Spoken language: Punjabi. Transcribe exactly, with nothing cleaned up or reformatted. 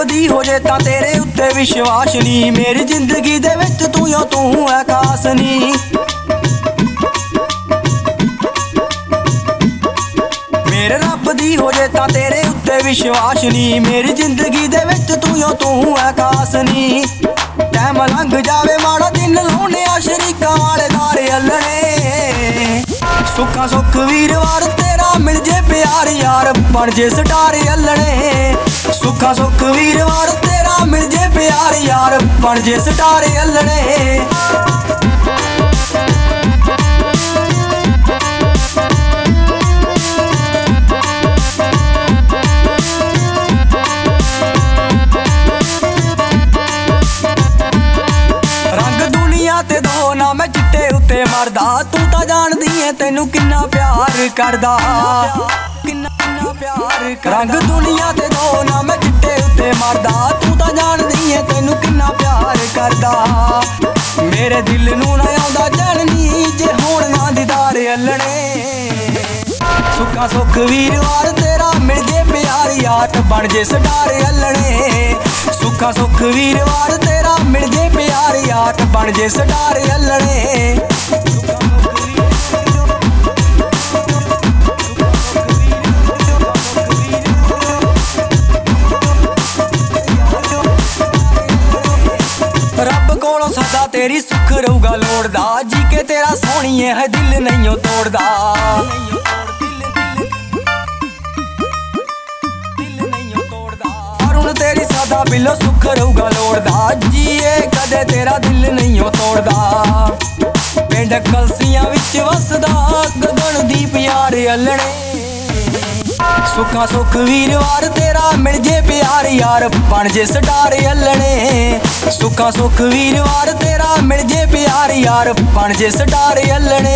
ਦੀ ਹੋ ਜੇ ਤਾਂ ਤੇਰੇ ਉੱਤੇ ਵਿਸ਼ਵਾਸ ਨੀ। ਮੇਰੀ ਜ਼ਿੰਦਗੀ ਦੇ ਵਿੱਚ ਤੂੰ ਓ ਤੂੰ ਐ ਖਾਸ ਨੀ। ਮੇਰੇ ਰੱਬ ਦੀ ਹੋ ਜੇ ਤਾਂ ਤੇਰੇ ਉੱਤੇ ਵਿਸ਼ਵਾਸ ਨੀ। ਮੇਰੀ ਜ਼ਿੰਦਗੀ ਦੇ ਵਿੱਚ ਤੂੰ ਓ ਤੂੰ ਐ ਖਾਸ ਨੀ। ਟਾਈਮ ਲੰਘ ਜਾਵੇ ਮਾੜਾ ਦਿਨ ਲਾਉਣੇ ਆ ਸ਼ਰੀਕਾਂ ਵਾਲੇ ਦਾਰੇ ਅੱਲਣੇ। ਸੁੱਖਾਂ ਸੁੱਖ ਵੀਰਵਾਰ ਤੇਰਾ ਮਿਲ ਜੇ ਪਿਆਰ ਯਾਰ ਬਣ ਜੇ ਸਟਾਰ ਅੱਲਣੇ। ਸੁੱਖਾਂ ਸੁੱਖ ਵੀਰਵਾਰ ਤੇਰਾ ਮਿਲ ਜੇ ਪਿਆਰ ਯਾਰ ਬਣ ਜੇ ਸਟਾਰ ਅੱਲਣੇ। ਤੇ ਦੋ ਨਾ ਮੈਂ ਚਿੱਟੇ ਉੱਤੇ ਮਰਦਾ ਤੂੰ ਤਾਂ ਜਾਣਦੀ ਏ ਤੈਨੂੰ ਕਿੰਨਾ ਪਿਆਰ ਕਰਦਾ। ਕਿੰਨਾ ਕਿੰਨਾ ਪਿਆਰ ਕਰਦਾ। ਰੰਗ ਦੁਨੀਆ ਤੇ ਦੋ ਨਾ ਮੈਂ ਚਿੱਟੇ ਉੱਤੇ ਮਰਦਾ ਤੂੰ ਤਾਂ ਜਾਣਦੀ ਏ ਤੈਨੂੰ ਕਿੰਨਾ ਪਿਆਰ ਕਰਦਾ। ਮੇਰੇ ਦਿਲ ਨੂੰ ਨਾ ਆਉਂਦਾ ਚੈਨ ਨੀ ਜੇ ਹੋਣ ਨਾ ਦੀਦਾਰ ਅੱਲਣੇ। ਸੁੱਖਾਂ ਸੁੱਖ ਵੀਰਵਾਰ ਤੇਰਾ ਮਿਲ ਜੇ ਪਿਆਰ ਯਾਰ ਬਣ ਜੇ ਸਟਾਰ ਅੱਲਣੇ। ਸੁੱਖਾਂ ਸੁੱਖ ਵੀਰਵਾਰ ਤੇਰਾ ਮਿਲ ਜੇ ਪਿਆਰ ਯਾਰ ਬਣ ਜੇ ਸਟਾਰ ਅੱਲਣੇ। ਰੱਬ ਕੋਲੋਂ ਸਦਾ ਤੇਰੀ ਸੁੱਖ ਰਹੂਗਾ ਲੋੜਦਾ। ਜੀ ਕੇ ਤੇਰਾ ਸੋਹਣੀਏ ਹੈ ਦਿਲ ਨਹੀਂ ਓ ਤੋੜਦਾ। ਤੇਰੀ ਸਾਦਾ ਬਿੱਲੋ ਸੁੱਖ ਰਹੂਗਾ ਲੋੜਦਾ। ਜੀਏ ਕਦੇ ਤੇਰਾ ਦਿਲ ਨਹੀਂ ਓ ਤੋੜਦਾ। ਪਿੰਡ ਕਲਸੀਆਂ ਵਿੱਚ ਵਸਦਾ ਗਗਨਦੀਪ ਯਾਰ ਅੱਲਣੇ। ਸੁੱਖਾਂ ਸੁੱਖ ਵੀਰਵਾਰ ਤੇਰਾ ਮਿਲ ਜੇ ਪਿਆਰ ਯਾਰ ਬਣ ਜੇ ਸਟਾਰ ਅੱਲਣੇ। ਸੁੱਖਾਂ ਸੁੱਖ ਵੀਰਵਾਰ ਤੇਰਾ ਮਿਲ ਜੇ ਪਿਆਰ ਯਾਰ ਬਣ ਜੇ ਸਟਾਰ ਅੱਲਣੇ।